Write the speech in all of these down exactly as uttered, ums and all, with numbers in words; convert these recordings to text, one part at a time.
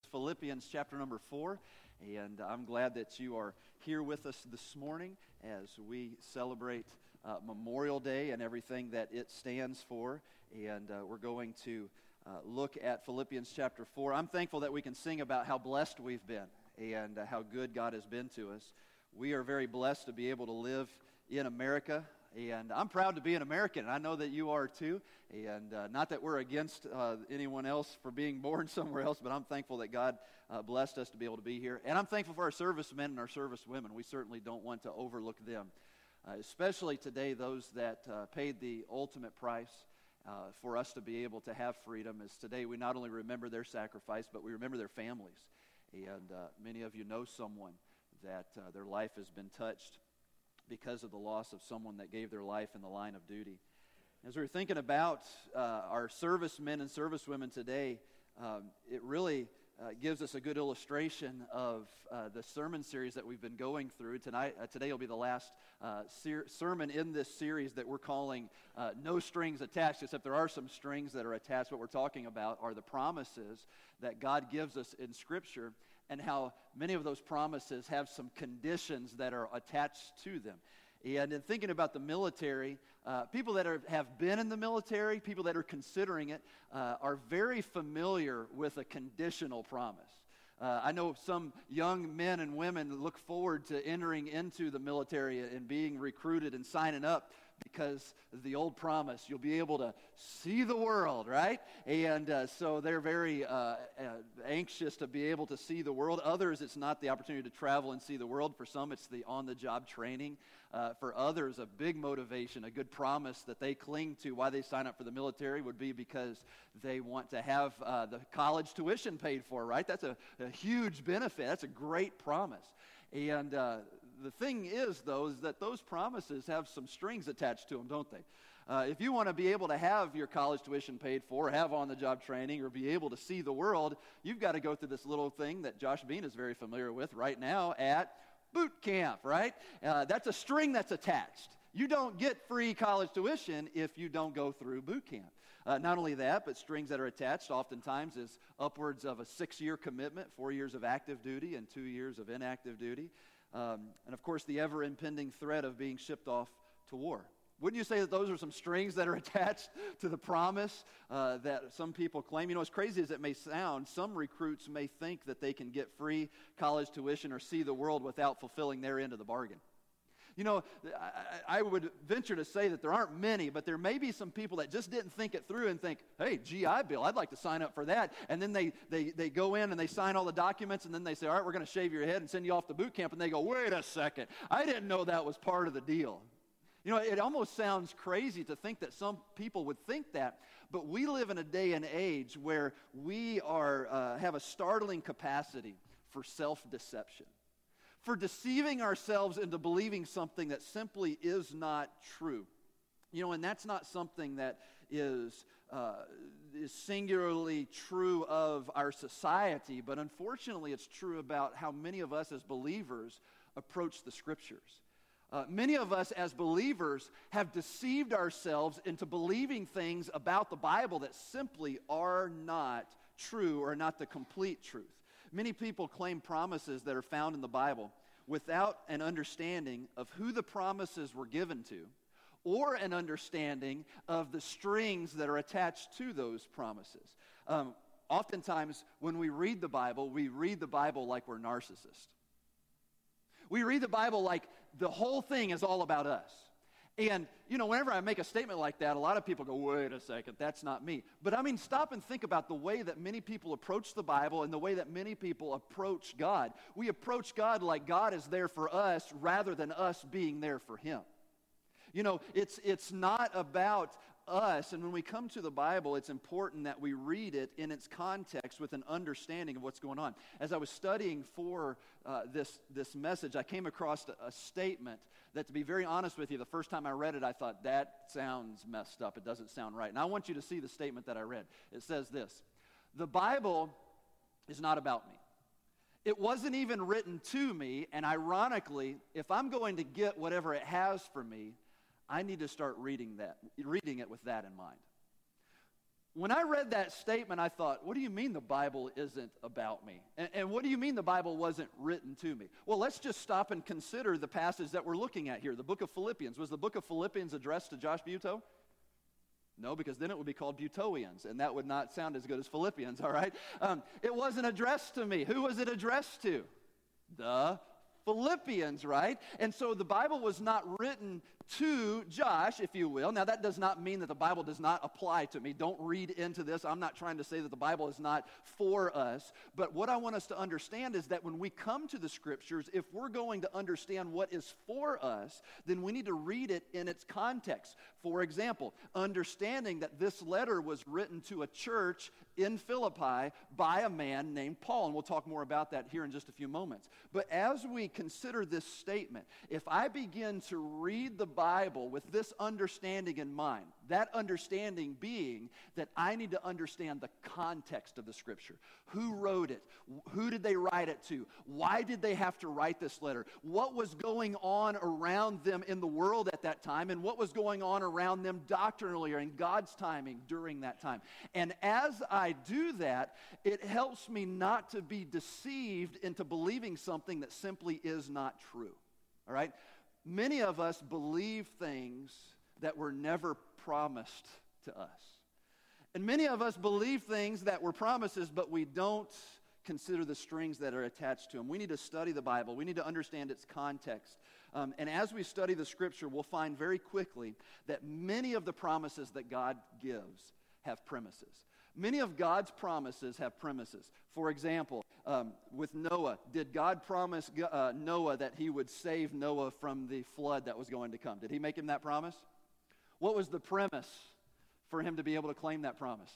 Philippians chapter number four, and I'm glad that you are here with us this morning as we celebrate uh, Memorial Day and everything that it stands for, and uh, we're going to uh, look at Philippians chapter four. I'm thankful that we can sing about how blessed we've been and uh, how good God has been to us. We are very blessed to be able to live in America. And I'm proud to be an American, and I know that you are too. And uh, not that we're against uh, anyone else for being born somewhere else, but I'm thankful that God uh, blessed us to be able to be here. And I'm thankful for our servicemen and our servicewomen. We certainly don't want to overlook them, uh, especially today, those that uh, paid the ultimate price uh, for us to be able to have freedom. As today we not only remember their sacrifice, but we remember their families. And uh, many of you know someone that uh, their life has been touched because of the loss of someone that gave their life in the line of duty. As we were thinking about uh, our servicemen and servicewomen today, um, it really uh, gives us a good illustration of uh, the sermon series that we've been going through. Tonight, uh, today will be the last uh, ser- sermon in this series that we're calling uh, No Strings Attached, except there are some strings that are attached. What we're talking about are the promises that God gives us in Scripture, and how many of those promises have some conditions that are attached to them. And in thinking about the military, uh, people that are, have been in the military, people that are considering it, uh, are very familiar with a conditional promise. Uh, I know some young men and women look forward to entering into the military and being recruited and signing up because the old promise, you'll be able to see the world, right? And uh, so they're very uh, uh, anxious to be able to see the world. Others, it's not the opportunity to travel and see the world. For some, it's the on-the-job training. Uh, for others, a big motivation, a good promise that they cling to why they sign up for the military would be because they want to have uh, the college tuition paid for, right? That's a, a huge benefit. That's a great promise. And uh, the thing is, though, is that those promises have some strings attached to them, don't they? Uh, if you want to be able to have your college tuition paid for, have on-the-job training, or be able to see the world, you've got to go through this little thing that Josh Bean is very familiar with right now at boot camp, right? Uh, that's a string that's attached. You don't get free college tuition if you don't go through boot camp. Uh, not only that, but strings that are attached oftentimes is upwards of a six-year commitment, four years of active duty and two years of inactive duty. Um, and of course, the ever-impending threat of being shipped off to war. Wouldn't you say that those are some strings that are attached to the promise uh, that some people claim? You know, as crazy as it may sound, some recruits may think that they can get free college tuition or see the world without fulfilling their end of the bargain. You know, I, I would venture to say that there aren't many, but there may be some people that just didn't think it through and think, hey, G I Bill, I'd like to sign up for that. And then they, they, they go in and they sign all the documents, and then they say, all right, we're going to shave your head and send you off to boot camp. And they go, wait a second, I didn't know that was part of the deal. You know, it almost sounds crazy to think that some people would think that, but we live in a day and age where we are uh, have a startling capacity for self-deception, for deceiving ourselves into believing something that simply is not true. You know, and that's not something that is, uh, is singularly true of our society, but unfortunately it's true about how many of us as believers approach the Scriptures. Uh, many of us as believers have deceived ourselves into believing things about the Bible that simply are not true or not the complete truth. Many people claim promises that are found in the Bible without an understanding of who the promises were given to or an understanding of the strings that are attached to those promises. Um, oftentimes, when we read the Bible, we read the Bible like we're narcissists. We read the Bible like the whole thing is all about us. And, you know, whenever I make a statement like that, a lot of people go, wait a second, that's not me. But, I mean, stop and think about the way that many people approach the Bible and the way that many people approach God. We approach God like God is there for us rather than us being there for Him. You know, it's it's not about us, and when we come to the Bible, it's important that we read it in its context with an understanding of what's going on. As I was studying for uh, this, this message, I came across a, a statement that, to be very honest with you, the first time I read it, I thought, that sounds messed up. It doesn't sound right. And I want you to see the statement that I read. It says this: the Bible is not about me. It wasn't even written to me, and ironically, if I'm going to get whatever it has for me, I need to start reading that, reading it with that in mind. When I read that statement, I thought, what do you mean the Bible isn't about me? And, and what do you mean the Bible wasn't written to me? Well, let's just stop and consider the passage that we're looking at here, the book of Philippians. Was the book of Philippians addressed to Josh Buteau? No, because then it would be called Butoians, and that would not sound as good as Philippians, all right? Um, it wasn't addressed to me. Who was it addressed to? The Philippians, right? And so the Bible was not written to Josh, if you will. Now, that does not mean that the Bible does not apply to me. Don't read into this. I'm not trying to say that the Bible is not for us. But what I want us to understand is that when we come to the Scriptures, if we're going to understand what is for us, then we need to read it in its context. For example, understanding that this letter was written to a church in Philippi by a man named Paul. And we'll talk more about that here in just a few moments. But as we consider this statement, if I begin to read the Bible with this understanding in mind, that understanding being that I need to understand the context of the Scripture. Who wrote it? Who did they write it to? Why did they have to write this letter? What was going on around them in the world at that time, and what was going on around them doctrinally or in God's timing during that time? And as I do that, it helps me not to be deceived into believing something that simply is not true. All right? Many of us believe things that were never promised to us. And many of us believe things that were promises, but we don't consider the strings that are attached to them. We need to study the Bible. We need to understand its context. Um, and as we study the Scripture, we'll find very quickly that many of the promises that God gives have premises. Many of God's promises have premises. For example, um, with Noah, did God promise uh, Noah that he would save Noah from the flood that was going to come? Did he make him that promise? What was the premise for him to be able to claim that promise?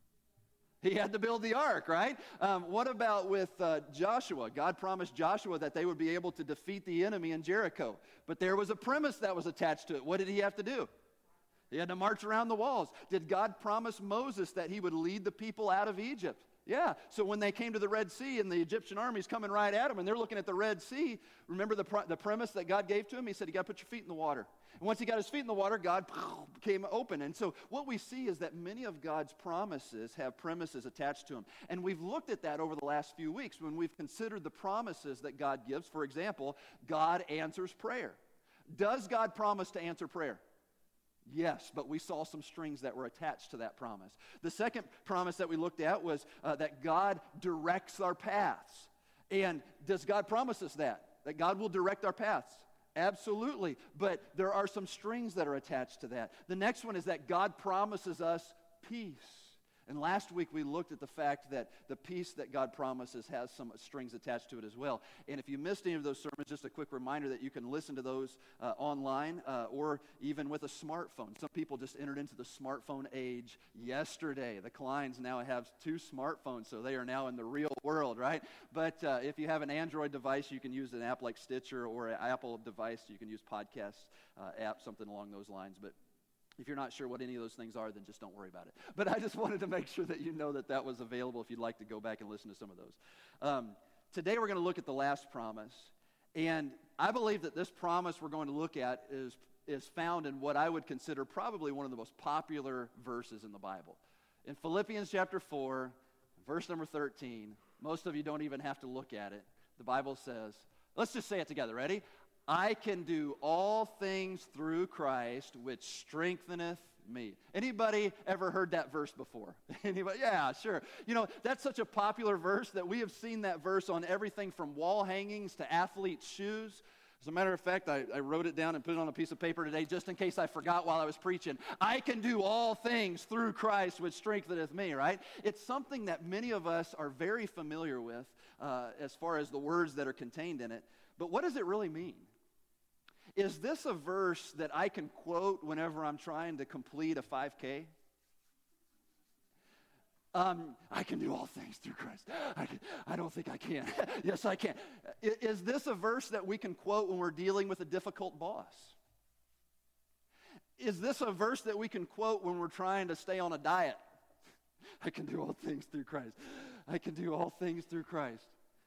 He had to build the ark, right? Um, what about with uh, Joshua? God promised Joshua that they would be able to defeat the enemy in Jericho. But there was a premise that was attached to it. What did he have to do? He had to march around the walls. Did God promise Moses that he would lead the people out of Egypt? Yeah. So when they came to the Red Sea and the Egyptian army's coming right at them and they're looking at the Red Sea, remember the, the premise that God gave to him? He said, you got to put your feet in the water. And once he got his feet in the water, God came open. And so what we see is that many of God's promises have premises attached to them. And we've looked at that over the last few weeks when we've considered the promises that God gives. For example, God answers prayer. Does God promise to answer prayer? Yes, but we saw some strings that were attached to that promise. The second promise that we looked at was uh, that God directs our paths. And does God promise us that? That God will direct our paths? Absolutely, but there are some strings that are attached to that. The next one is that God promises us peace. And last week we looked at the fact that the peace that God promises has some strings attached to it as well. And if you missed any of those sermons, just a quick reminder that you can listen to those uh, online uh, or even with a smartphone. Some people just entered into the smartphone age yesterday. The Kleins now have two smartphones, so they are now in the real world, right? But uh, if you have an Android device, you can use an app like Stitcher, or an Apple device, you can use podcast uh, app, something along those lines. But if you're not sure what any of those things are, then just don't worry about it. But I just wanted to make sure that you know that that was available if you'd like to go back and listen to some of those. Um, today we're going to look at the last promise. And I believe that this promise we're going to look at is, is found in what I would consider probably one of the most popular verses in the Bible. In Philippians chapter four, verse number thirteen, most of you don't even have to look at it. The Bible says, let's just say it together. Ready? I can do all things through Christ, which strengtheneth me. Anybody ever heard that verse before? Anybody? Yeah, sure. You know, that's such a popular verse that we have seen that verse on everything from wall hangings to athletes' shoes. As a matter of fact, I, I wrote it down and put it on a piece of paper today just in case I forgot while I was preaching. I can do all things through Christ, which strengtheneth me, right? It's something that many of us are very familiar with uh, as far as the words that are contained in it. But what does it really mean? Is this a verse that I can quote whenever I'm trying to complete a five K? Um, I can do all things through Christ. I, can, I don't think I can. Yes, I can. Is this a verse that we can quote when we're dealing with a difficult boss? Is this a verse that we can quote when we're trying to stay on a diet? I can do all things through Christ. I can do all things through Christ.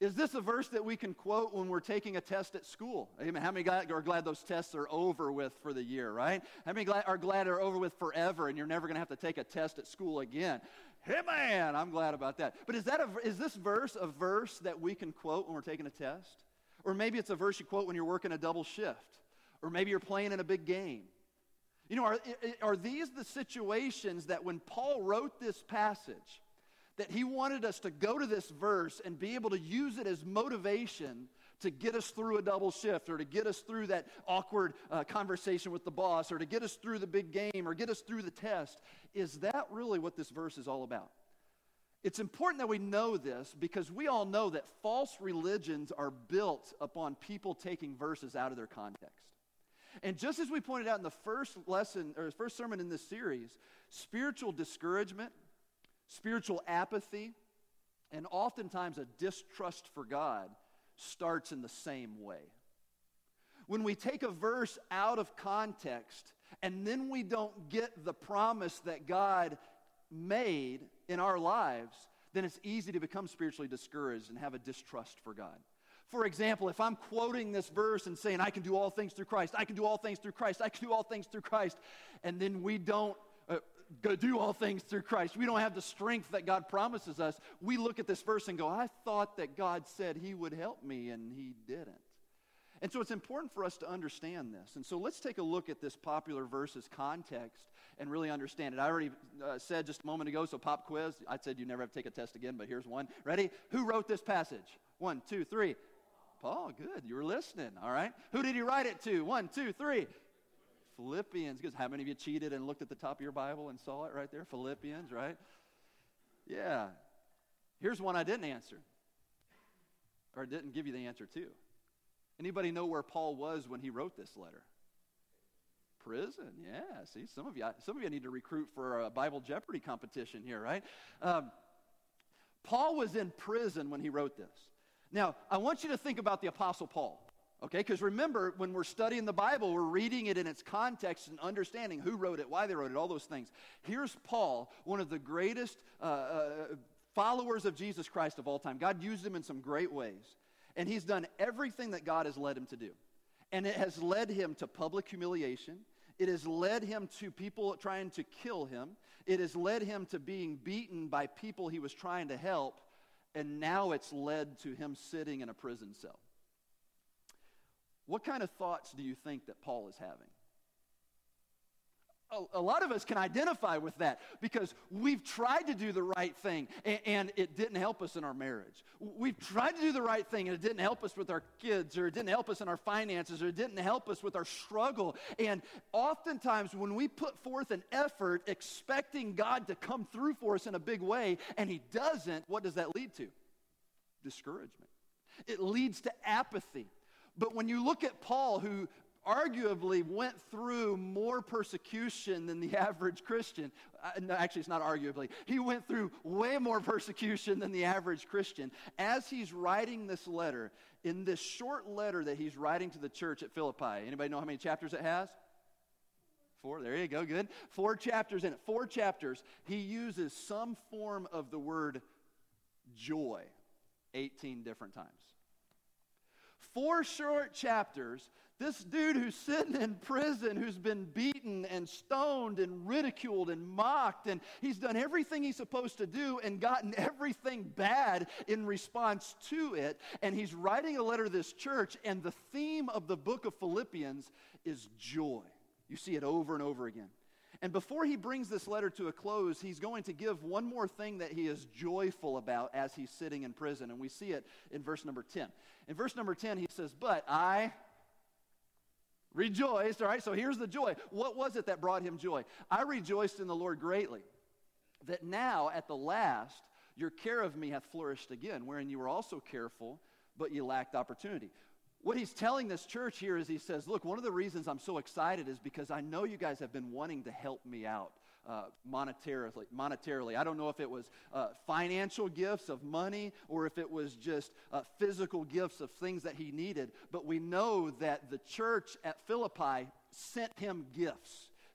Is this a verse that we can quote when we're taking a test at school? Amen. How many are glad those tests are over with for the year, right? How many are glad they're over with forever and you're never going to have to take a test at school again? Hey, man, I'm glad about that. But is that a, is this verse a verse that we can quote when we're taking a test? Or maybe it's a verse you quote when you're working a double shift. Or maybe you're playing in a big game. You know, are, are these the situations that when Paul wrote this passage, that he wanted us to go to this verse and be able to use it as motivation to get us through a double shift, or to get us through that awkward uh, conversation with the boss, or to get us through the big game, or get us through the test? Is that really what this verse is all about? It's important that we know this because we all know that false religions are built upon people taking verses out of their context. And just as we pointed out in the first lesson, or first sermon in this series, spiritual discouragement, spiritual apathy, and oftentimes a distrust for God starts in the same way. When we take a verse out of context and then we don't get the promise that God made in our lives, then it's easy to become spiritually discouraged and have a distrust for God. For example, if I'm quoting this verse and saying, I can do all things through Christ, I can do all things through Christ, I can do all things through Christ, and then we don't uh, go do all things through Christ, we don't have the strength that God promises us, we look at this verse and go, I thought that God said he would help me, and he didn't. And so it's important for us to understand this. And so let's take a look at this popular verse's context and really understand it. I already uh, said just a moment ago, so pop quiz. I said you never have to take a test again, but here's one. Ready? Who wrote this passage? One, two, three. Paul, good. You were listening, all right? Who did he write it to? One, two, three. Philippians. Good. How many of you cheated and looked at the top of your Bible and saw it right there? Philippians, right? Yeah. Here's one I didn't answer, or didn't give you the answer to. Anybody know where Paul was when he wrote this letter? Prison, yeah. See, some of you, some of you need to recruit for a Bible Jeopardy competition here, right? Um, Paul was in prison when he wrote this. Now, I want you to think about the Apostle Paul, okay? Because remember, when we're studying the Bible, we're reading it in its context and understanding who wrote it, why they wrote it, all those things. Here's Paul, one of the greatest uh, uh, followers of Jesus Christ of all time. God used him in some great ways. And he's done everything that God has led him to do. And it has led him to public humiliation. It has led him to people trying to kill him. It has led him to being beaten by people he was trying to help. And now it's led to him sitting in a prison cell. What kind of thoughts do you think that Paul is having? A, a lot of us can identify with that because we've tried to do the right thing and, and it didn't help us in our marriage. We've tried to do the right thing and it didn't help us with our kids, or it didn't help us in our finances, or it didn't help us with our struggle. And oftentimes when we put forth an effort expecting God to come through for us in a big way and he doesn't, what does that lead to? Discouragement. It leads to apathy. But when you look at Paul, who arguably went through more persecution than the average Christian. Uh, no, actually, it's not arguably. He went through way more persecution than the average Christian. As he's writing this letter, in this short letter that he's writing to the church at Philippi, anybody know how many chapters it has? Four. There you go. Good. Four chapters in it. Four chapters. He uses some form of the word joy eighteen different times. Four short chapters. This dude who's sitting in prison, who's been beaten and stoned and ridiculed and mocked, and he's done everything he's supposed to do and gotten everything bad in response to it, and he's writing a letter to this church, and the theme of the book of Philippians is joy. You see it over and over again. And before he brings this letter to a close, he's going to give one more thing that he is joyful about as he's sitting in prison, and we see it in verse number ten. In verse number ten, he says, but I rejoiced, all right, so here's the joy. What was it that brought him joy? I rejoiced in the Lord greatly, that now at the last your care of me hath flourished again, wherein you were also careful, but you lacked opportunity. What he's telling this church here is he says, look, one of the reasons I'm so excited is because I know you guys have been wanting to help me out uh, monetarily. monetarily. I don't know if it was uh, financial gifts of money or if it was just uh, physical gifts of things that he needed, but we know that the church at Philippi sent him gifts.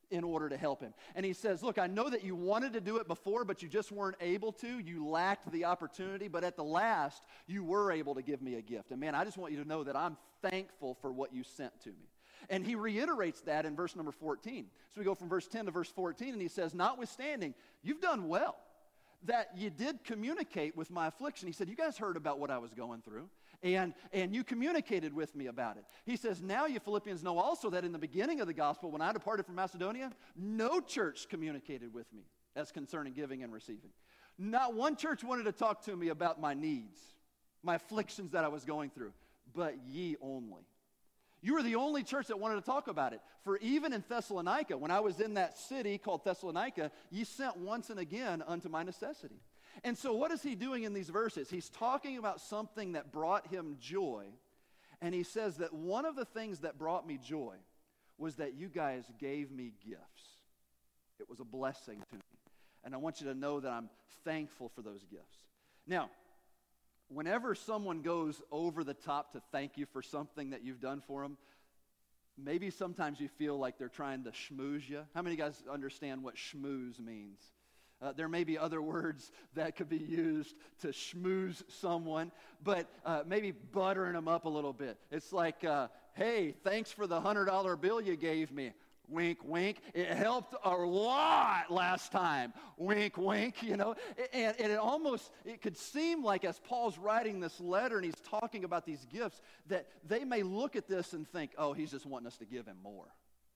in order to help him. And he says, look, I know that you wanted to do it before, but you just weren't able to. You lacked the opportunity, but at the last, you were able to give me a gift. And man, I just want you to know that I'm thankful for what you sent to me. And he reiterates that in verse number fourteen. So we go from verse ten to verse fourteen, and he says, notwithstanding, you've done well that you did communicate with my affliction. He said, you guys heard about what I was going through, and, and you communicated with me about it. He says, now you Philippians know also that in the beginning of the gospel, when I departed from Macedonia, no church communicated with me as concerning giving and receiving. Not one church wanted to talk to me about my needs, my afflictions that I was going through, but ye only. You were the only church that wanted to talk about it. For even in Thessalonica, when I was in that city called Thessalonica, ye sent once and again unto my necessity. And so what is he doing in these verses? He's talking about something that brought him joy. And he says that one of the things that brought me joy was that you guys gave me gifts. It was a blessing to me. And I want you to know that I'm thankful for those gifts. Now, whenever someone goes over the top to thank you for something that you've done for them, maybe sometimes you feel like they're trying to schmooze you. How many of you guys understand what schmooze means? Uh, there may be other words that could be used to schmooze someone, but uh, maybe buttering them up a little bit. It's like, uh, hey, thanks for the one hundred dollar bill you gave me. Wink, wink. It helped a lot last time. Wink, wink, you know. And, and it almost, it could seem like as Paul's writing this letter and he's talking about these gifts, that they may look at this and think, oh, he's just wanting us to give him more.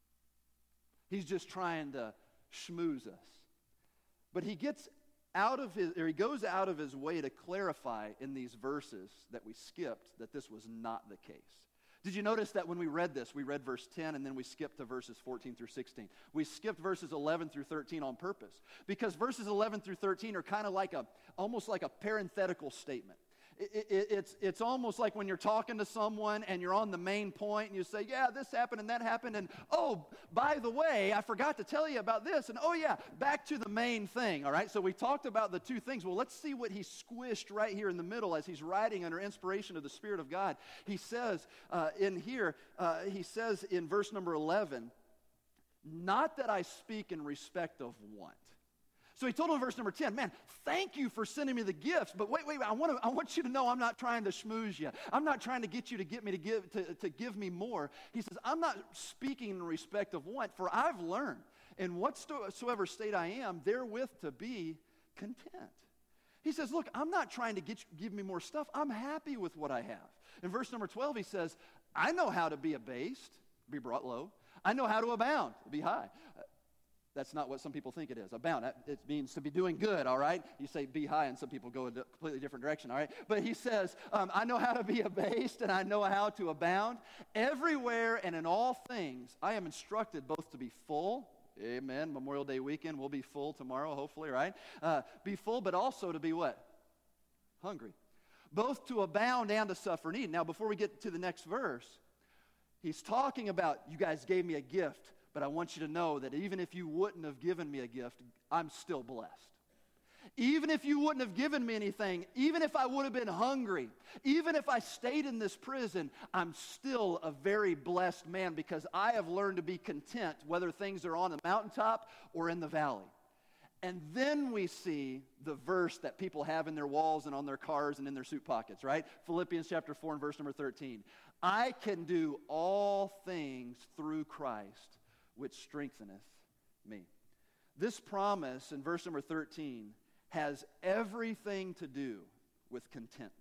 He's just trying to schmooze us. But he gets out of his, or he goes out of his way to clarify in these verses that we skipped that this was not the case. Did you notice that when we read this, we read verse ten and then we skipped to verses fourteen through sixteen? We skipped verses eleven through thirteen on purpose because verses eleven through thirteen are kind of like a, almost like a parenthetical statement. It, it, it's, it's almost like when you're talking to someone and you're on the main point and you say, yeah, this happened and that happened, and oh, by the way, I forgot to tell you about this, and oh yeah, back to the main thing, all right? So we talked about the two things. Well, let's see what he squished right here in the middle as he's writing under inspiration of the Spirit of God. He says uh, in here, uh, he says in verse number eleven, not that I speak in respect of want. So he told him in verse number ten, man, thank you for sending me the gifts, but wait, wait, wait I, want to, I want you to know I'm not trying to schmooze you. I'm not trying to get you to get me to give, to, to give me more. He says, I'm not speaking in respect of want, for I've learned in whatsoever state I am, therewith to be content. He says, look, I'm not trying to get you, give me more stuff. I'm happy with what I have. In verse number twelve, he says, I know how to be abased, be brought low. I know how to abound, be high. That's not what some people think it is. Abound, it means to be doing good, all right? You say be high, and some people go in a completely different direction, all right? But he says, um, I know how to be abased, and I know how to abound. Everywhere and in all things, I am instructed both to be full. Amen. Memorial Day weekend, we'll be full tomorrow, hopefully, right? Uh, be full, but also to be what? Hungry. Both to abound and to suffer need. Now, before we get to the next verse, he's talking about, you guys gave me a gift, but I want you to know that even if you wouldn't have given me a gift, I'm still blessed. Even if you wouldn't have given me anything, even if I would have been hungry, even if I stayed in this prison, I'm still a very blessed man because I have learned to be content whether things are on the mountaintop or in the valley. And then we see the verse that people have in their walls and on their cars and in their suit pockets, right? Philippians chapter four and verse number thirteen. I can do all things through Christ, which strengtheneth me. This promise in verse number thirteen has everything to do with contentment.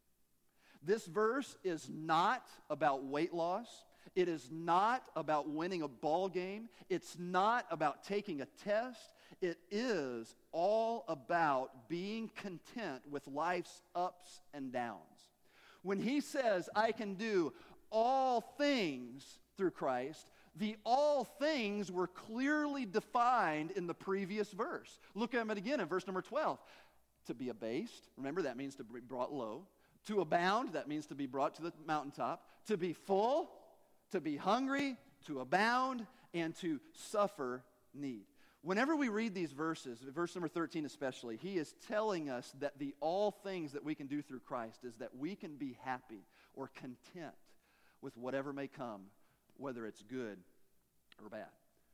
This verse is not about weight loss. It is not about winning a ball game. It's not about taking a test. It is all about being content with life's ups and downs. When he says, I can do all things through Christ, the all things were clearly defined in the previous verse. Look at it again in verse number twelve. To be abased, remember that means to be brought low. To abound, that means to be brought to the mountaintop. To be full, to be hungry, to abound, and to suffer need. Whenever we read these verses, verse number thirteen especially, he is telling us that the all things that we can do through Christ is that we can be happy or content with whatever may come, whether it's good or bad.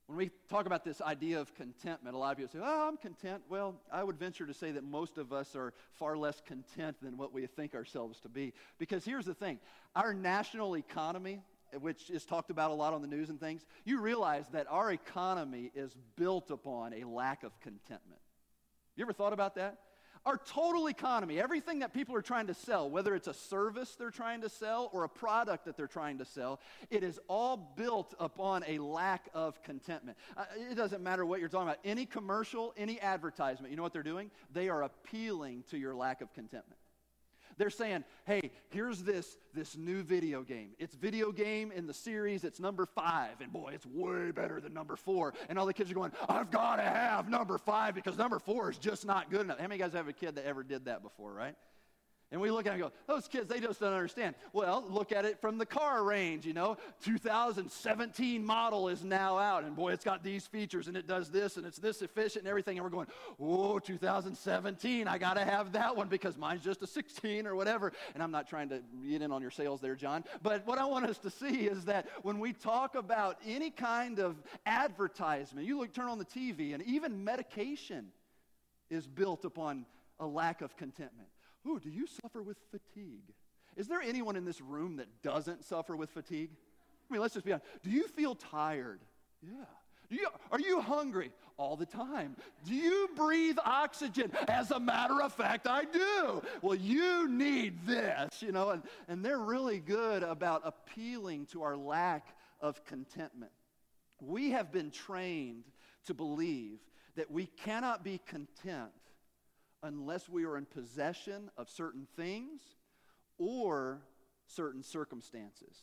When we talk about this idea of contentment, a lot of people say, oh, I'm content. Well, I would venture to say that most of us are far less content than what we think ourselves to be. Because here's the thing. Our national economy, which is talked about a lot on the news and things, you realize that our economy is built upon a lack of contentment. You ever thought about that? Our total economy, everything that people are trying to sell, whether it's a service they're trying to sell or a product that they're trying to sell, it is all built upon a lack of contentment. Uh, it doesn't matter what you're talking about. Any commercial, any advertisement, you know what they're doing? They are appealing to your lack of contentment. They're saying, hey, here's this, this new video game. It's video game in the series, it's number five, and boy, it's way better than number four. And all the kids are going, I've got to have number five because number four is just not good enough. How many of you guys have a kid that ever did that before, right? And we look at it and go, those kids, they just don't understand. Well, look at it from the car range, you know. two thousand seventeen model is now out, and boy, it's got these features, and it does this, and it's this efficient and everything. And we're going, oh, two thousand seventeen, I got to have that one because mine's just a sixteen or whatever. And I'm not trying to get in on your sales there, John. But what I want us to see is that when we talk about any kind of advertisement, you look, turn on the T V, and even medication is built upon a lack of contentment. Ooh, do you suffer with fatigue? Is there anyone in this room that doesn't suffer with fatigue? I mean, let's just be honest. Do you feel tired? Yeah. Do you, are you hungry? All the time. Do you breathe oxygen? As a matter of fact, I do. Well, you need this, you know, and, and they're really good about appealing to our lack of contentment. We have been trained to believe that we cannot be content unless we are in possession of certain things or certain circumstances.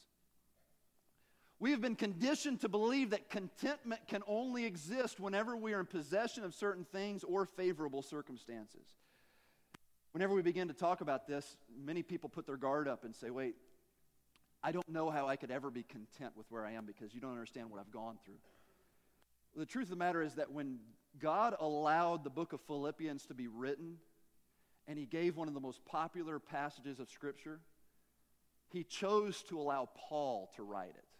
We have been conditioned to believe that contentment can only exist whenever we are in possession of certain things or favorable circumstances. Whenever we begin to talk about this, many people put their guard up and say, wait, I don't know how I could ever be content with where I am because you don't understand what I've gone through. The truth of the matter is that when God allowed the book of Philippians to be written, and he gave one of the most popular passages of Scripture, he chose to allow Paul to write it.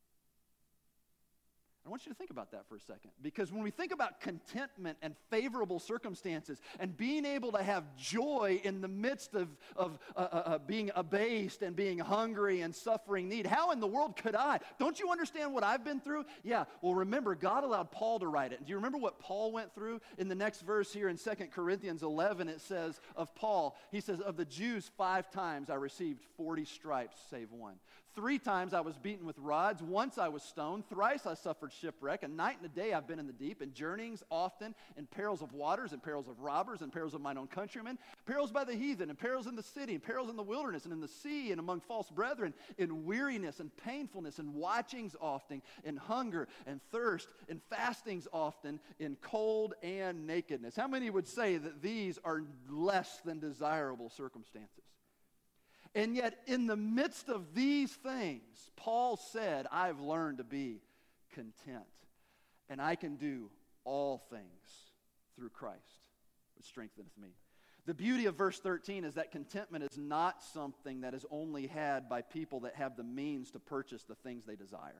I want you to think about that for a second. Because when we think about contentment and favorable circumstances and being able to have joy in the midst of, of uh, uh, being abased and being hungry and suffering need, how in the world could I? Don't you understand what I've been through? Yeah, well, remember, God allowed Paul to write it. And do you remember what Paul went through? In the next verse here in Second Corinthians eleven, it says of Paul, he says, of the Jews, five times I received forty stripes, save one. Three times I was beaten with rods. Once I was stoned. Thrice I suffered shipwreck. A night and a day I've been in the deep, in journeyings often, in perils of waters, in perils of robbers, in perils of mine own countrymen, perils by the heathen, in perils in the city, in perils in the wilderness, and in the sea, and among false brethren, in weariness and painfulness, in watchings often, in hunger and thirst, in fastings often, in cold and nakedness. How many would say that these are less than desirable circumstances? And yet, in the midst of these things, Paul said, I've learned to be content. And I can do all things through Christ, which strengtheneth me. The beauty of verse thirteen is that contentment is not something that is only had by people that have the means to purchase the things they desire.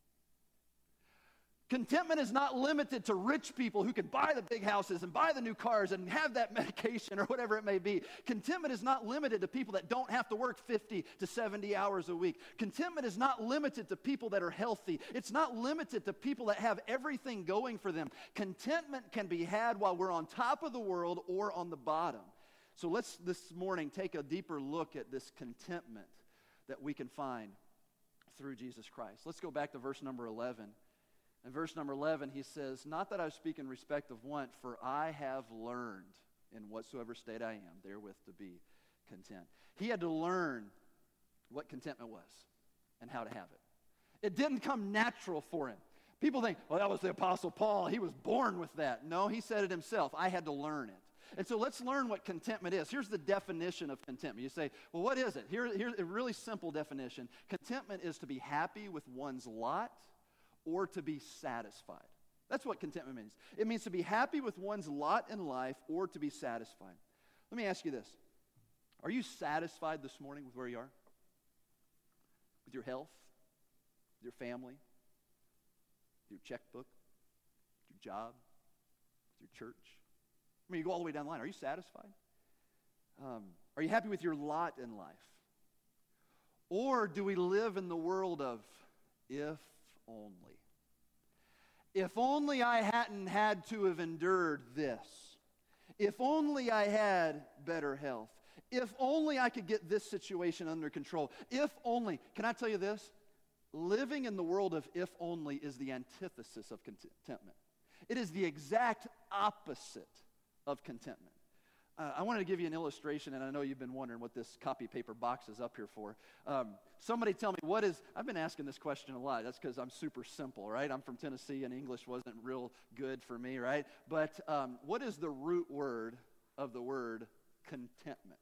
Contentment is not limited to rich people who can buy the big houses and buy the new cars and have that medication or whatever it may be. Contentment is not limited to people that don't have to work fifty to seventy hours a week. Contentment is not limited to people that are healthy. It's not limited to people that have everything going for them. Contentment can be had while we're on top of the world or on the bottom. So let's this morning take a deeper look at this contentment that we can find through Jesus Christ. Let's go back to verse number eleven. In verse number eleven, he says, not that I speak in respect of want, for I have learned in whatsoever state I am, therewith to be content. He had to learn what contentment was and how to have it. It didn't come natural for him. People think, well, that was the Apostle Paul. He was born with that. No, he said it himself. I had to learn it. And so let's learn what contentment is. Here's the definition of contentment. You say, well, what is it? Here, here's a really simple definition. Contentment is to be happy with one's lot or to be satisfied. That's what contentment means. It means to be happy with one's lot in life or to be satisfied. Let me ask you this. Are you satisfied this morning with where you are? With your health? With your family? With your checkbook? job, with your church? I mean, you go all the way down the line. Are you satisfied? Um, are you happy with your lot in life? Or do we live in the world of if only? If only I hadn't had to have endured this. If only I had better health. If only I could get this situation under control. If only. Can I tell you this? Living in the world of if only is the antithesis of contentment. It is the exact opposite of contentment. Uh, I wanted to give you an illustration, and I know you've been wondering what this copy paper box is up here for. Um, somebody tell me, what is, I've been asking this question a lot. That's because I'm super simple, right? I'm from Tennessee, and English wasn't real good for me, right? But um, what is the root word of the word contentment?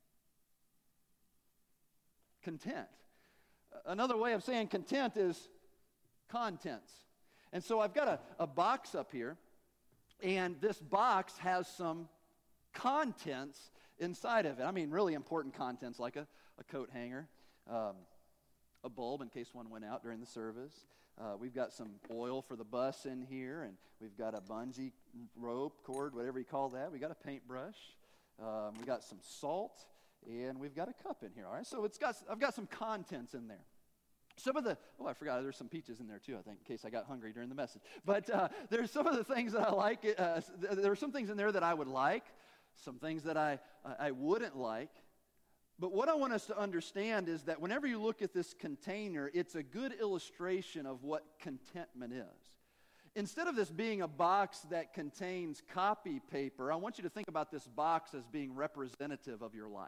Content. Another way of saying content is contents. And so I've got a, a box up here, and this box has some contents inside of it. I mean, really important contents like a, a coat hanger, um, a bulb in case one went out during the service. Uh, we've got some oil for the bus in here, and we've got a bungee rope, cord, whatever you call that. We got a paintbrush. Um, we got some salt, and we've got a cup in here. All right, so it's got I've got some contents in there. Some of the, oh, I forgot, there's some peaches in there too, I think, in case I got hungry during the message. But uh, there's some of the things that I like. Uh, there are some things in there that I would like, some things that I, I wouldn't like. But what I want us to understand is that whenever you look at this container, it's a good illustration of what contentment is. Instead of this being a box that contains copy paper, I want you to think about this box as being representative of your life.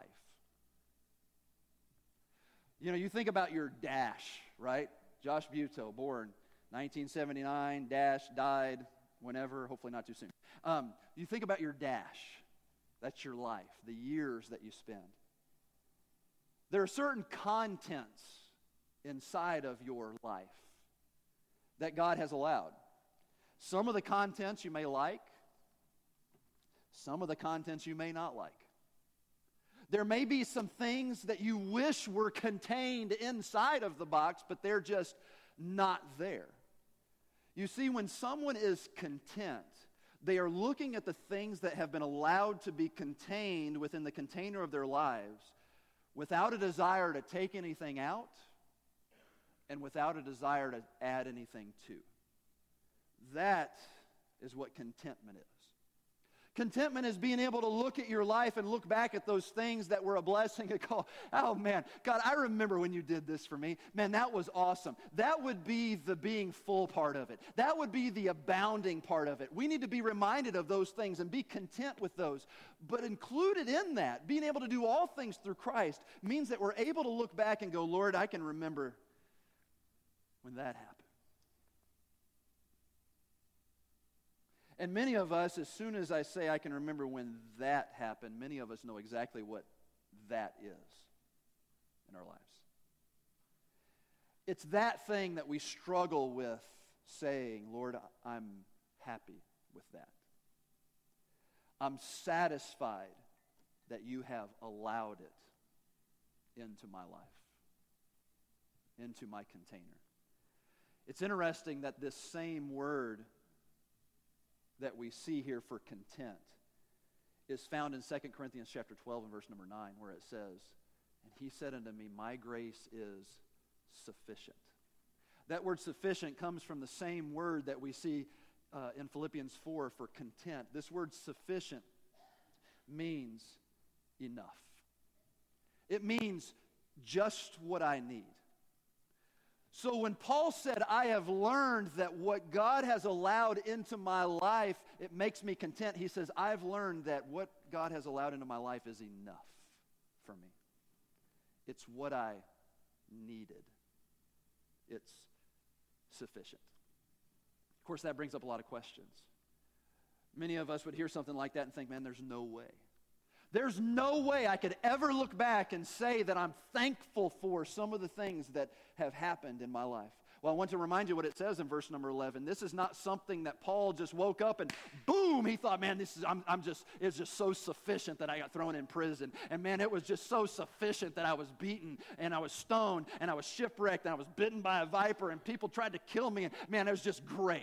You know, you think about your dash, right? Josh Buteau, born nineteen seventy-nine, dash, died whenever, hopefully not too soon. Um, you think about your dash. That's your life, the years that you spend. There are certain contents inside of your life that God has allowed. Some of the contents you may like. Some of the contents you may not like. There may be some things that you wish were contained inside of the box, but they're just not there. You see, when someone is content, they are looking at the things that have been allowed to be contained within the container of their lives without a desire to take anything out and without a desire to add anything to. That is what contentment is. Contentment is being able to look at your life and look back at those things that were a blessing and go, oh man, God, I remember when you did this for me. Man, that was awesome. That would be the being full part of it. That would be the abounding part of it. We need to be reminded of those things and be content with those. But included in that, being able to do all things through Christ means that we're able to look back and go, Lord, I can remember when that happened. And many of us, as soon as I say I can remember when that happened, many of us know exactly what that is in our lives. It's that thing that we struggle with saying, Lord, I'm happy with that. I'm satisfied that you have allowed it into my life, into my container. It's interesting that this same word that we see here for content is found in Second Corinthians chapter twelve and verse number nine, where it says, and he said unto me, my grace is sufficient. That word sufficient comes from the same word that we see uh, in Philippians four for content. This word sufficient means enough. It means just what I need. So when Paul said, I have learned that what God has allowed into my life, it makes me content. He says, I've learned that what God has allowed into my life is enough for me. It's what I needed. It's sufficient. Of course, that brings up a lot of questions. Many of us would hear something like that and think, man, there's no way. There's no way I could ever look back and say that I'm thankful for some of the things that have happened in my life. Well, I want to remind you what it says in verse number eleven. This is not something that Paul just woke up and boom, he thought, man, this is I'm, I'm just it's just so sufficient that I got thrown in prison. And man, it was just so sufficient that I was beaten and I was stoned and I was shipwrecked and I was bitten by a viper and people tried to kill me. And man, it was just great.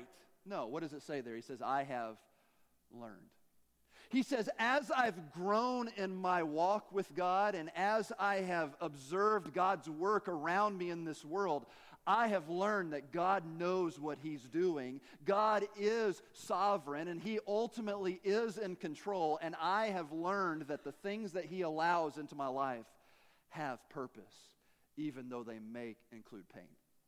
No, what does it say there? He says, I have learned. He says, as I've grown in my walk with God and as I have observed God's work around me in this world, I have learned that God knows what He's doing. God is sovereign and He ultimately is in control. And I have learned that the things that He allows into my life have purpose, even though they may include pain.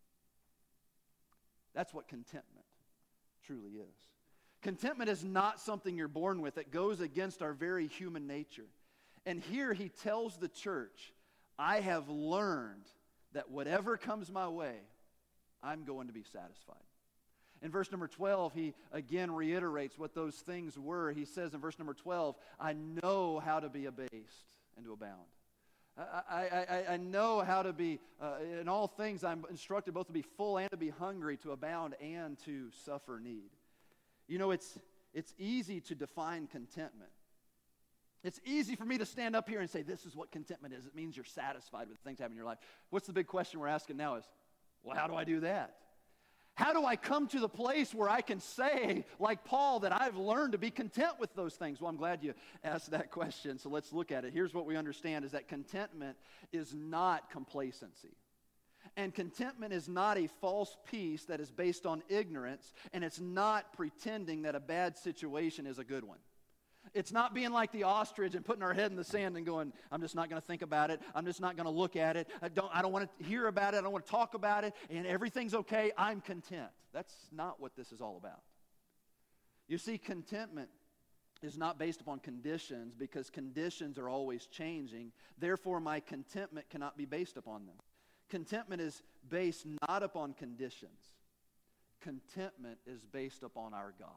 That's what contentment truly is. Contentment is not something you're born with. It goes against our very human nature. And here he tells the church, I have learned that whatever comes my way, I'm going to be satisfied. In verse number twelve, he again reiterates what those things were. He says in verse number twelve, I know how to be abased and to abound. I, I, I know how to be, uh, in all things I'm instructed both to be full and to be hungry, to abound and to suffer need. You know, it's it's easy to define contentment. It's easy for me to stand up here and say, this is what contentment is. It means you're satisfied with the things happening in your life. What's the big question we're asking now is, well, how do I do that? How do I come to the place where I can say, like Paul, that I've learned to be content with those things? Well, I'm glad you asked that question, so let's look at it. Here's what we understand is that contentment is not complacency. And contentment is not a false peace that is based on ignorance, and it's not pretending that a bad situation is a good one. It's not being like the ostrich and putting our head in the sand and going, I'm just not going to think about it. I'm just not going to look at it. I don't, I don't want to hear about it. I don't want to talk about it. And everything's okay. I'm content. That's not what this is all about. You see, contentment is not based upon conditions because conditions are always changing. Therefore, my contentment cannot be based upon them. Contentment is based not upon conditions. Contentment is based upon our God.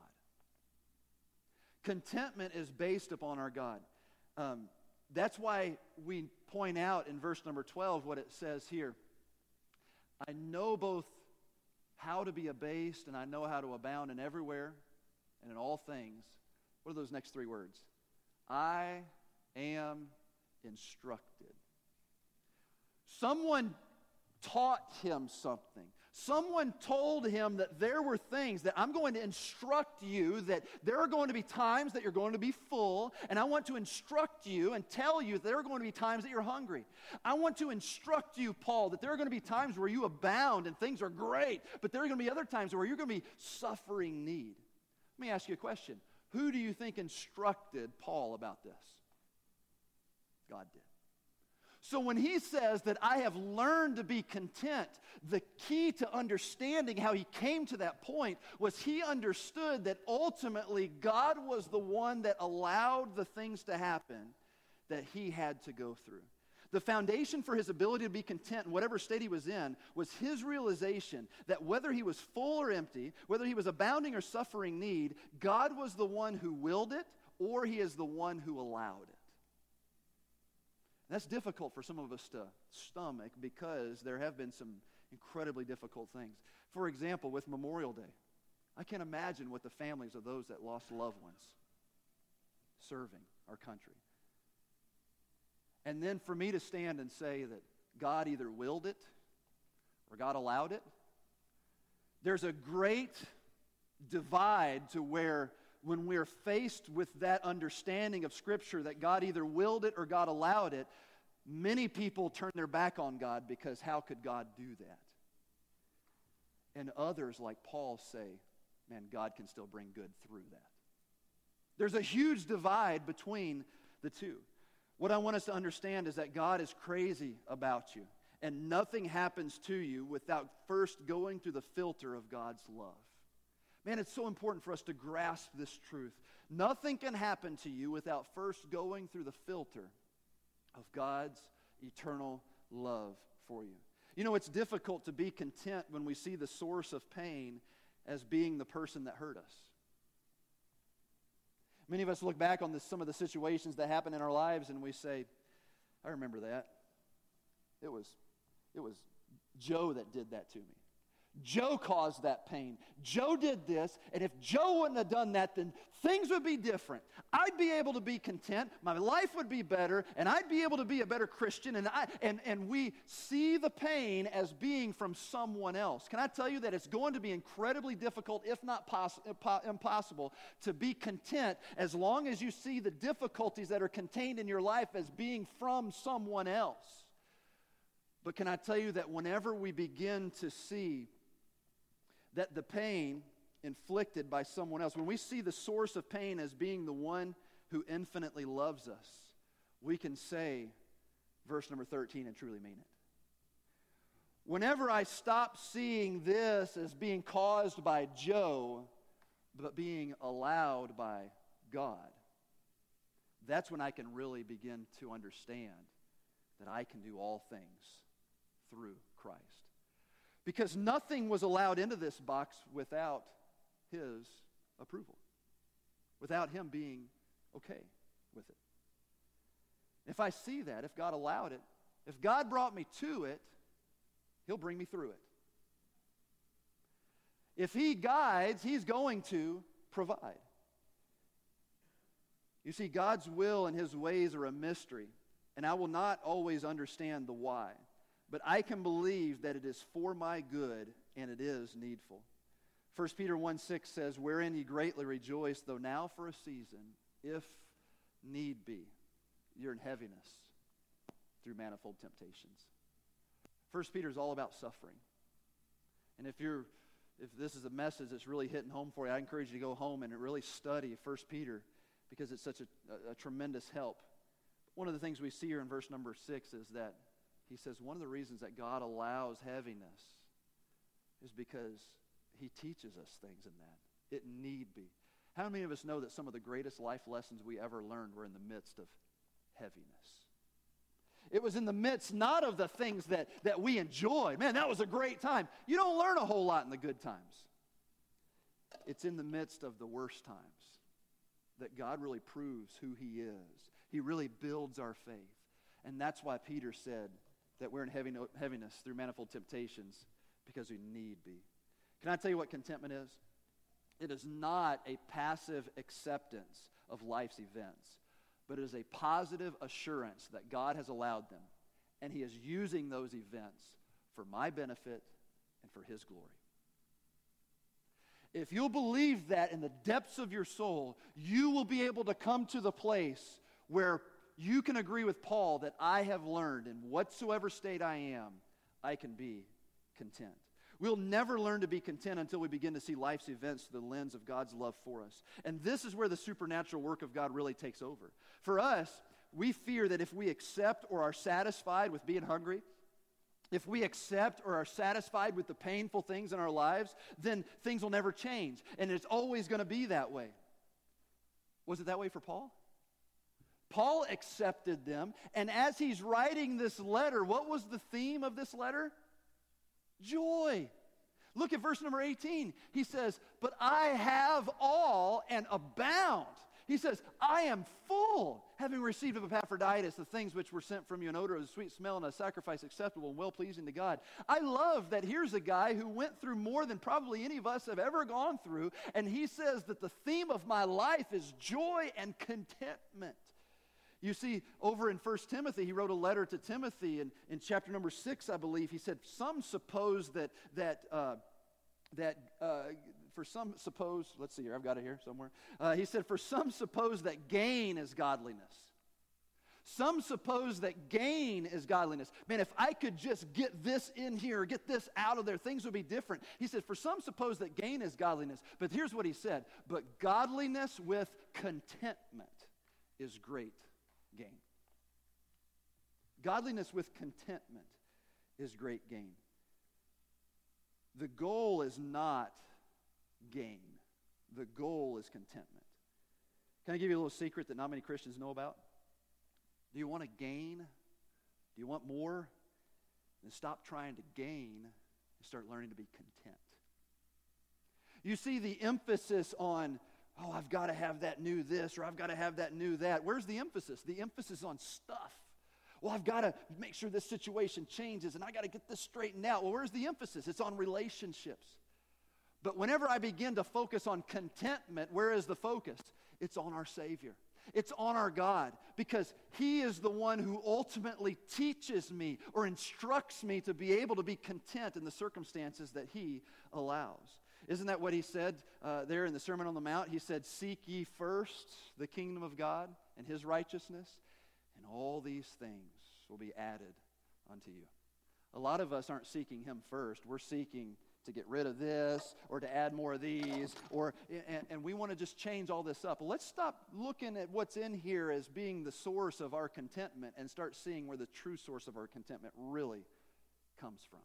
Contentment is based upon our God. Um, that's why we point out in verse number twelve what it says here. I know both how to be abased and I know how to abound in everywhere and in all things. What are those next three words? I am instructed. Someone taught him something. Someone told him that there were things that I'm going to instruct you, that there are going to be times that you're going to be full, and I want to instruct you and tell you that there are going to be times that you're hungry. I want to instruct you, Paul, that there are going to be times where you abound and things are great, but there are going to be other times where you're going to be suffering need. Let me ask you a question. Who do you think instructed Paul about this? God did. So when he says that I have learned to be content, the key to understanding how he came to that point was he understood that ultimately God was the one that allowed the things to happen that he had to go through. The foundation for his ability to be content in whatever state he was in was his realization that whether he was full or empty, whether he was abounding or suffering need, God was the one who willed it or he is the one who allowed it. That's difficult for some of us to stomach because there have been some incredibly difficult things. For example, with Memorial Day, I can't imagine what the families of those that lost loved ones serving our country. And then for me to stand and say that God either willed it or God allowed it, there's a great divide to where when we're faced with that understanding of Scripture that God either willed it or God allowed it, many people turn their back on God because how could God do that? And others, like Paul, say, man, God can still bring good through that. There's a huge divide between the two. What I want us to understand is that God is crazy about you, and nothing happens to you without first going through the filter of God's love. Man, it's so important for us to grasp this truth. Nothing can happen to you without first going through the filter of God's eternal love for you. You know, it's difficult to be content when we see the source of pain as being the person that hurt us. Many of us look back on this, some of the situations that happen in our lives and we say, I remember that. It was, it was Joe that did that to me. Joe caused that pain. Joe did this, and if Joe wouldn't have done that, then things would be different. I'd be able to be content, my life would be better, and I'd be able to be a better Christian, and I and, and we see the pain as being from someone else. Can I tell you that it's going to be incredibly difficult, if not poss- impossible, to be content as long as you see the difficulties that are contained in your life as being from someone else. But can I tell you that whenever we begin to see that the pain inflicted by someone else, when we see the source of pain as being the one who infinitely loves us, we can say, verse number thirteen, and truly mean it. Whenever I stop seeing this as being caused by Joe, but being allowed by God, that's when I can really begin to understand that I can do all things through Christ. Because nothing was allowed into this box without his approval, without him being okay with it. If I see that, if God allowed it, if God brought me to it, he'll bring me through it. If he guides, he's going to provide. You see, God's will and his ways are a mystery, and I will not always understand the why. But I can believe that it is for my good, and it is needful. First Peter one six says, wherein ye greatly rejoice, though now for a season, if need be, you're in heaviness through manifold temptations. First Peter is all about suffering. And if you're, if this is a message that's really hitting home for you, I encourage you to go home and really study First Peter, because it's such a, a, a tremendous help. One of the things we see here in verse number six is that he says one of the reasons that God allows heaviness is because he teaches us things in that. It need be. How many of us know that some of the greatest life lessons we ever learned were in the midst of heaviness? It was in the midst not of the things that, that we enjoyed. Man, that was a great time. You don't learn a whole lot in the good times. It's in the midst of the worst times that God really proves who he is. He really builds our faith. And that's why Peter said that we're in heavy no- heaviness through manifold temptations, because we need be. Can I tell you what contentment is? It is not a passive acceptance of life's events, but it is a positive assurance that God has allowed them, and he is using those events for my benefit and for his glory. If you'll believe that in the depths of your soul, you will be able to come to the place where you can agree with Paul that I have learned in whatsoever state I am, I can be content. We'll never learn to be content until we begin to see life's events through the lens of God's love for us. And this is where the supernatural work of God really takes over. For us, we fear that if we accept or are satisfied with being hungry, if we accept or are satisfied with the painful things in our lives, then things will never change. And it's always going to be that way. Was it that way for Paul? Paul accepted them, and as he's writing this letter, what was the theme of this letter? Joy. Look at verse number eighteen. He says, but I have all and abound. He says, I am full, having received of Epaphroditus the things which were sent from you, an odor of sweet smell and a sacrifice acceptable and well-pleasing to God. I love that here's a guy who went through more than probably any of us have ever gone through, and he says that the theme of my life is joy and contentment. You see, over in First Timothy, he wrote a letter to Timothy, and in chapter number six, I believe, he said, some suppose that, that, uh, that uh, for some suppose, let's see here, I've got it here somewhere. Uh, he said, for some suppose that gain is godliness. Some suppose that gain is godliness. Man, if I could just get this in here, get this out of there, things would be different. He said, for some suppose that gain is godliness. But here's what he said, but godliness with contentment is great gain. Godliness with contentment is great gain. The goal is not gain. The goal is contentment. Can I give you a little secret that not many Christians know about? Do you want to gain? Do you want more? Then stop trying to gain and start learning to be content. You see the emphasis on, oh, I've got to have that new this, or I've got to have that new that. Where's the emphasis? The emphasis on stuff. Well, I've got to make sure this situation changes, and I got to get this straightened out. Well, where's the emphasis? It's on relationships. But whenever I begin to focus on contentment, where is the focus? It's on our Savior. It's on our God, because He is the one who ultimately teaches me or instructs me to be able to be content in the circumstances that He allows. Isn't that what He said uh, there in the Sermon on the Mount? He said, "Seek ye first the kingdom of God and His righteousness, and all these things will be added unto you." A lot of us aren't seeking Him first. We're seeking to get rid of this or to add more of these, or and, and we want to just change all this up. Well, let's stop looking at what's in here as being the source of our contentment and start seeing where the true source of our contentment really comes from.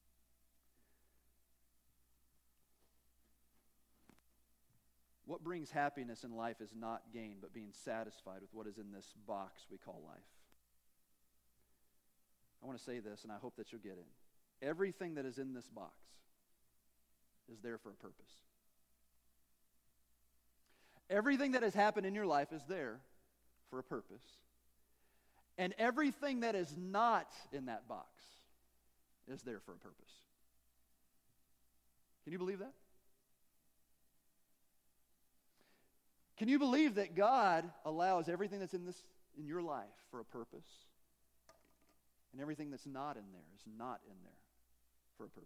What brings happiness in life is not gain, but being satisfied with what is in this box we call life. I want to say this, and I hope that you'll get it. Everything that is in this box is there for a purpose. Everything that has happened in your life is there for a purpose. And everything that is not in that box is there for a purpose. Can you believe that? Can you believe that God allows everything that's in this in your life for a purpose? And everything that's not in there is not in there for a purpose.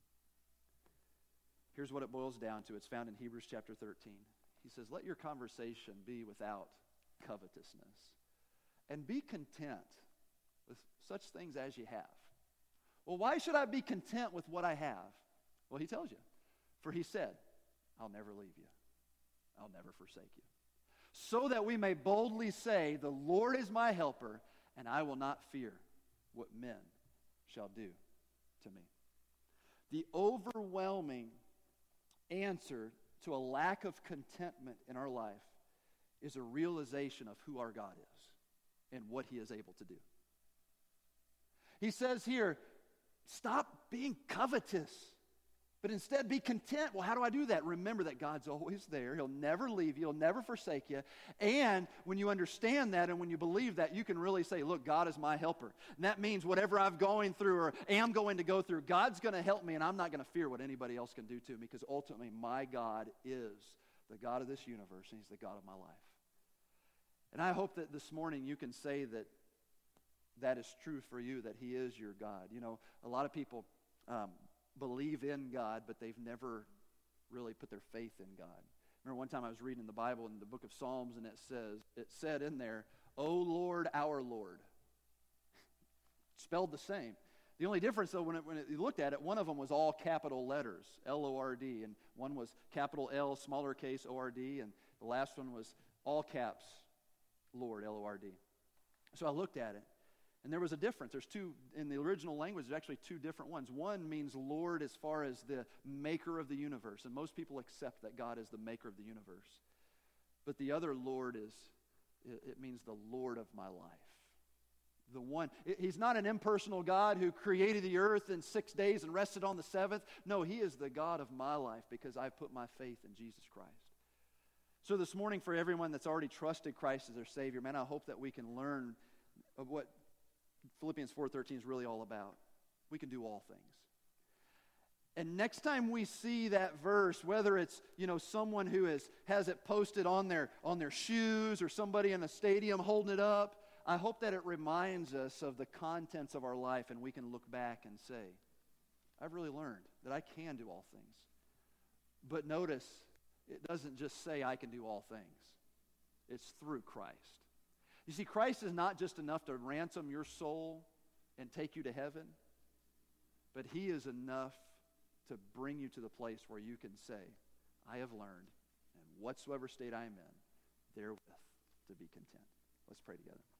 Here's what it boils down to. It's found in Hebrews chapter thirteen. He says, "Let your conversation be without covetousness, and be content with such things as you have." Well, why should I be content with what I have? Well, He tells you. For He said, "I'll never leave you. I'll never forsake you." So that we may boldly say, "The Lord is my helper, and I will not fear what men shall do to me." The overwhelming answer to a lack of contentment in our life is a realization of who our God is and what He is able to do. He says here, stop being covetous, but instead be content. Well, how do I do that? Remember that God's always there. He'll never leave you. He'll never forsake you. And when you understand that and when you believe that, you can really say, look, God is my helper. And that means whatever I'm going through or am going to go through, God's going to help me, and I'm not going to fear what anybody else can do to me, because ultimately my God is the God of this universe, and He's the God of my life. And I hope that this morning you can say that that is true for you, that He is your God. You know, a lot of people um, believe in God, but they've never really put their faith in God. Remember one time I was reading the Bible in the book of Psalms, and it says, it said in there, "O Lord, our Lord." Spelled the same. The only difference, though, when, it, when it, you looked at it, one of them was all capital letters, L O R D, and one was capital L, smaller case, O R D, and the last one was all caps, Lord, L O R D. So I looked at it, and there was a difference. There's two, in the original language, there's actually two different ones. One means Lord as far as the maker of the universe, and most people accept that God is the maker of the universe. But the other Lord is, it, it means the Lord of my life. The one, it, He's not an impersonal God who created the earth in six days and rested on the seventh. No, He is the God of my life because I've put my faith in Jesus Christ. So this morning, for everyone that's already trusted Christ as their Savior, man, I hope that we can learn of what Philippians four thirteen is really all about. We can do all things. And next time we see that verse, whether it's, you know, someone who is, has it posted on their, on their shoes or somebody in a stadium holding it up, I hope that it reminds us of the contents of our life, and we can look back and say, I've really learned that I can do all things. But notice, it doesn't just say I can do all things. It's through Christ. You see, Christ is not just enough to ransom your soul and take you to heaven, but He is enough to bring you to the place where you can say, I have learned, and whatsoever state I am in, therewith to be content. Let's pray together.